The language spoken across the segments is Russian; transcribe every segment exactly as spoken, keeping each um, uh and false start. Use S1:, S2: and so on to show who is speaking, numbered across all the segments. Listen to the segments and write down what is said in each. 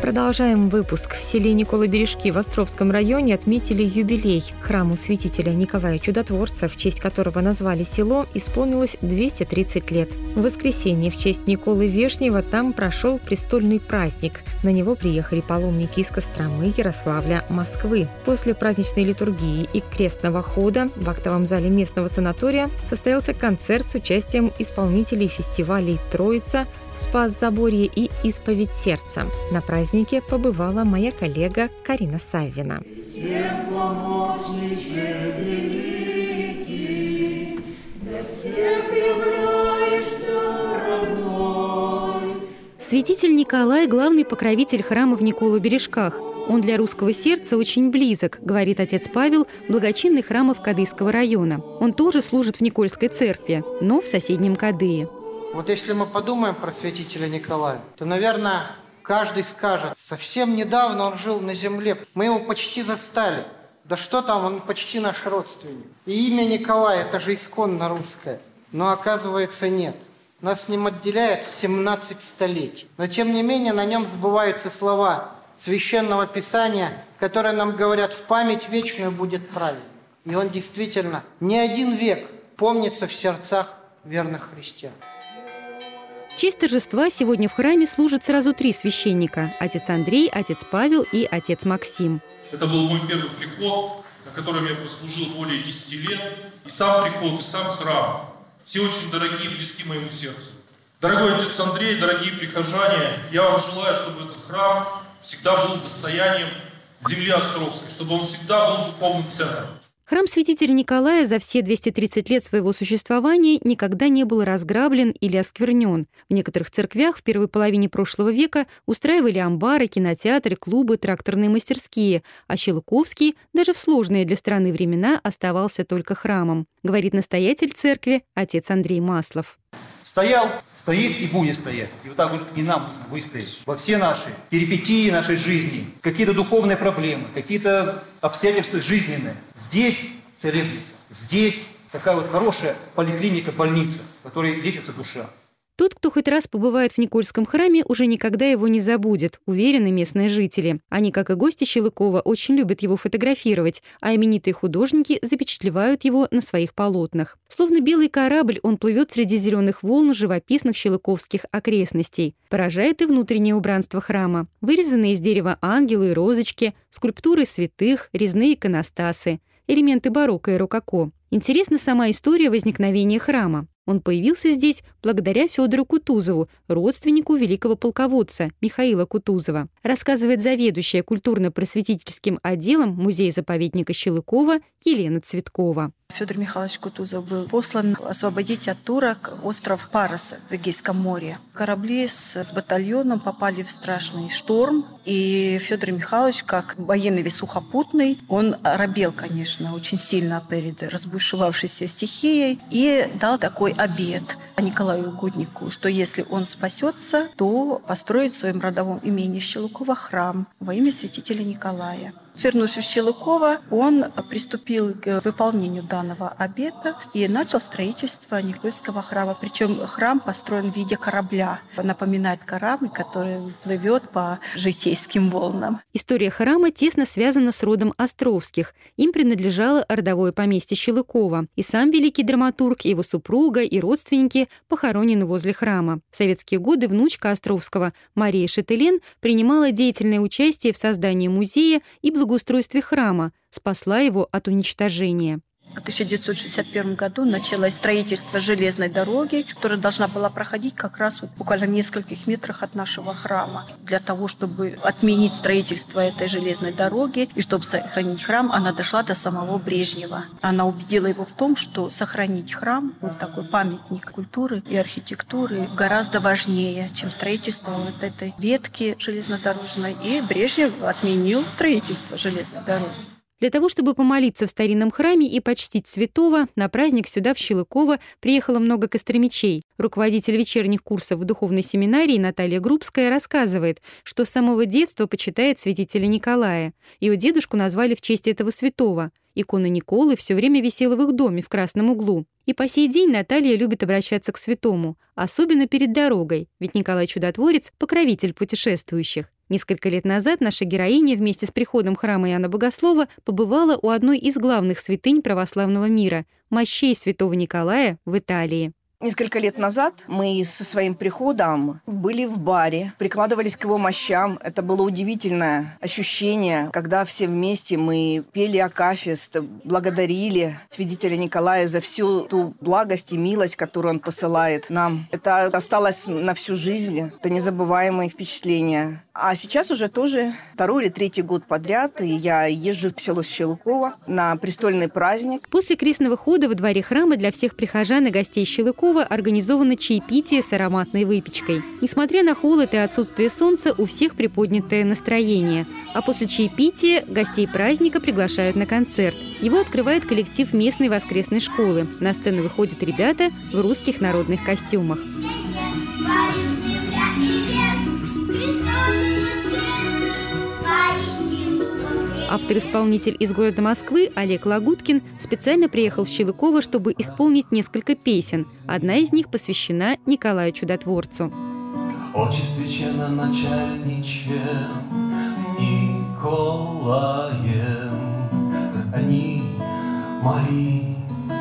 S1: Продолжаем выпуск. В селе Николы-Бережки в Островском районе отметили юбилей. Храму святителя Николая Чудотворца, в честь которого назвали село, исполнилось двести тридцать лет. В воскресенье в честь Николы Вешнего там прошел престольный праздник. На него приехали паломники из Костромы, Ярославля, Москвы. После праздничной литургии и крестного хода в актовом зале местного санатория состоялся концерт с участием исполнителей фестивалей «Троица», «Спас-Заборье» и «Исповедь сердца». На празднике побывала моя коллега Карина Саввина.
S2: Святитель Николай – главный покровитель храма в Николу-Бережках. Он для русского сердца очень близок, говорит отец Павел, благочинный храмов Кадыйского района. Он тоже служит в Никольской церкви, но в соседнем Кадые.
S3: Вот если мы подумаем про святителя Николая, то, наверное, каждый скажет, совсем недавно он жил на земле, мы его почти застали. Да что там, он почти наш родственник. И имя Николай – это же исконно русское. Но оказывается нет. Нас с ним отделяет семнадцать столетий. Но тем не менее на нем сбываются слова Священного Писания, которые нам говорят, в память вечную будет правильно. И он действительно не один век помнится в сердцах верных христиан.
S2: В честь торжества сегодня в храме служат сразу три священника – отец Андрей, отец Павел и отец Максим.
S4: Это был мой первый приход, на котором я прослужил более десяти лет. И сам приход, и сам храм. Все очень дорогие и близки моему сердцу. Дорогой отец Андрей, дорогие прихожане, я вам желаю, чтобы этот храм всегда был достоянием земли Островской, чтобы он всегда был духовным центром.
S2: Храм святителя Николая за все двести тридцать лет своего существования никогда не был разграблен или осквернен. В некоторых церквях в первой половине прошлого века устраивали амбары, кинотеатры, клубы, тракторные мастерские, а Щелоковский даже в сложные для страны времена оставался только храмом, говорит настоятель церкви отец Андрей Маслов.
S5: Стоял, стоит и будет стоять. И вот так вот и нам нужно выстоять во все наши перипетии нашей жизни, какие-то духовные проблемы, какие-то обстоятельства жизненные. Здесь целебница, здесь такая вот хорошая поликлиника, больница, в которой лечится душа.
S2: Тот, кто хоть раз побывает в Никольском храме, уже никогда его не забудет, уверены местные жители. Они, как и гости Щелокова, очень любят его фотографировать, а именитые художники запечатлевают его на своих полотнах. Словно белый корабль, он плывет среди зеленых волн живописных щелоковских окрестностей. Поражает и внутреннее убранство храма. Вырезанные из дерева ангелы и розочки, скульптуры святых, резные иконостасы, элементы барокко и рококо. Интересна сама история возникновения храма. Он появился здесь благодаря Федору Кутузову, родственнику великого полководца Михаила Кутузова, рассказывает заведующая культурно-просветительским отделом музея-заповедника Щелокова Елена Цветкова.
S6: Федор Михайлович Кутузов был послан освободить от турок остров Пароса в Эгейском море. Корабли с, с батальоном попали в страшный шторм, и Федор Михайлович, как военный сухопутный, он оробел, конечно, очень сильно перед разбушевавшейся стихией и дал такой обет Николаю Угоднику, что если он спасется, то построит в своем родовом имении Щелокова храм во имя святителя Николая. Вернувшись в Щелоково, он приступил к выполнению данного обета и начал строительство Никольского храма. Причем храм построен в виде корабля. Напоминает корабль, который плывет по житейским волнам.
S2: История храма тесно связана с родом Островских. Им принадлежало родовое поместье Щелокова. И сам великий драматург, его супруга и родственники похоронены возле храма. В советские годы внучка Островского Мария Шетелен принимала деятельное участие в создании музея и благоустройстве благоустройстве храма, спасла его от уничтожения.
S6: В тысяча девятьсот шестьдесят первом году началось строительство железной дороги, которая должна была проходить как раз вот буквально в нескольких метрах от нашего храма. Для того, чтобы отменить строительство этой железной дороги и чтобы сохранить храм, она дошла до самого Брежнева. Она убедила его в том, что сохранить храм, вот такой памятник культуры и архитектуры, гораздо важнее, чем строительство вот этой ветки железнодорожной. И Брежнев отменил строительство железной дороги.
S2: Для того, чтобы помолиться в старинном храме и почтить святого, на праздник сюда, в Щелоково, приехало много костромичей. Руководитель вечерних курсов в духовной семинарии Наталья Грубская рассказывает, что с самого детства почитает святителя Николая. Ее дедушку назвали в честь этого святого. Икона Николы все время висела в их доме в красном углу. И по сей день Наталья любит обращаться к святому, особенно перед дорогой, ведь Николай Чудотворец – покровитель путешествующих. Несколько лет назад наша героиня вместе с приходом храма Иоанна Богослова побывала у одной из главных святынь православного мира – мощей святого Николая в Италии.
S7: Несколько лет назад мы со своим приходом были в баре, прикладывались к его мощам. Это было удивительное ощущение, когда все вместе мы пели акафист, благодарили святителя Николая за всю ту благость и милость, которую он посылает нам. Это осталось на всю жизнь, это незабываемые впечатления. А сейчас уже тоже второй или третий год подряд и я езжу в село Щелыково на престольный праздник.
S2: После крестного хода во дворе храма для всех прихожан и гостей Щелыкова организовано чаепитие с ароматной выпечкой. Несмотря на холод и отсутствие солнца, у всех приподнятое настроение. А после чаепития гостей праздника приглашают на концерт. Его открывает коллектив местной воскресной школы. На сцену выходят ребята в русских народных костюмах. Автор-исполнитель из города Москвы Олег Лагуткин специально приехал в Щелыково, чтобы исполнить несколько песен. Одна из них посвящена Николаю Чудотворцу.
S8: Очи священно начальниче Николаем, они мои,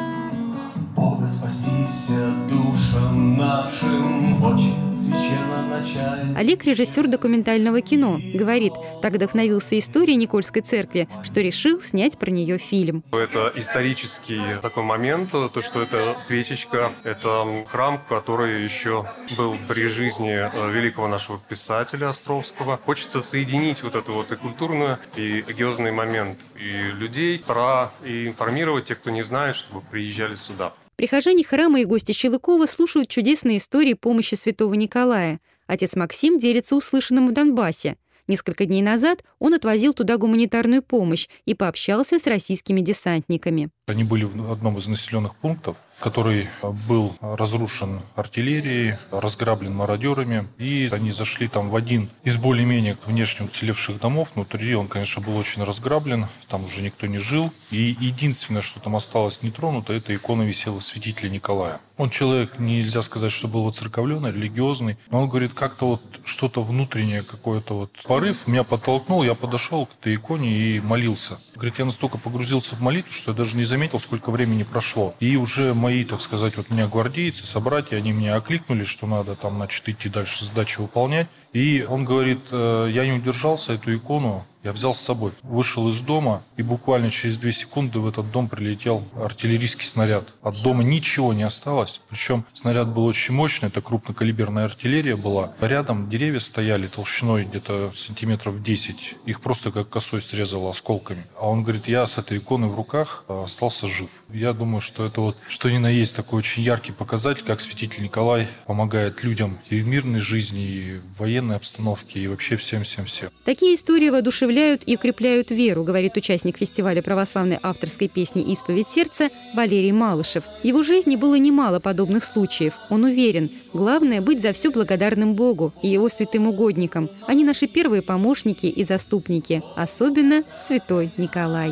S8: Бога спастися душам нашим, очи священно начальниче.
S2: Олег – режиссер документального кино. Говорит, так вдохновился историей Никольской церкви, что решил снять про нее фильм.
S9: Это исторический такой момент, то, что это свечечка, это храм, который еще был при жизни великого нашего писателя Островского. Хочется соединить вот эту вот и культурную, и религиозный момент, и людей, про и информировать тех, кто не знает, чтобы приезжали сюда.
S2: Прихожане храма и гости Щелыкова слушают чудесные истории помощи святого Николая. Отец Максим делится услышанным в Донбассе. Несколько дней назад он отвозил туда гуманитарную помощь и пообщался с российскими десантниками.
S10: Они были в одном из населенных пунктов, который был разрушен артиллерией, разграблен мародерами. И они зашли там в один из более-менее внешне уцелевших домов. Внутри он, конечно, был очень разграблен, там уже никто не жил. И единственное, что там осталось нетронуто, это икона висела святителя Николая. Он человек, нельзя сказать, что был воцерковленный, религиозный, но он говорит, как-то вот что-то внутреннее, какой-то вот порыв меня подтолкнул, я подошел к этой иконе и молился. Говорит, я настолько погрузился в молитву, что я даже не заметил, сколько времени прошло. И уже мои, так сказать, вот меня гвардейцы, собратья, они меня окликнули, что надо там, значит, идти дальше задачу выполнять. И он говорит, я не удержался, эту икону я взял с собой. Вышел из дома, и буквально через две секунды в этот дом прилетел артиллерийский снаряд. От дома ничего не осталось. Причем снаряд был очень мощный, это крупнокалиберная артиллерия была. Рядом деревья стояли толщиной где-то сантиметров десять. Их просто как косой срезало осколками. А он говорит, я с этой иконой в руках остался жив. Я думаю, что это вот, что ни на есть, такой очень яркий показатель, как святитель Николай помогает людям и в мирной жизни, и в военной обстановке, и вообще всем-всем-всем.
S2: Такие истории воодушевляют и укрепляют веру, говорит участник фестиваля православной авторской песни «Исповедь сердца» Валерий Малышев. В его жизни было немало подобных случаев. Он уверен, главное – быть за все благодарным Богу и его святым угодникам. Они наши первые помощники и заступники, особенно святой Николай.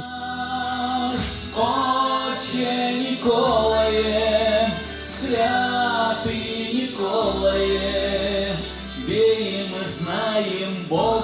S8: Отче Николае, святый Николае, верим и знаем Бога.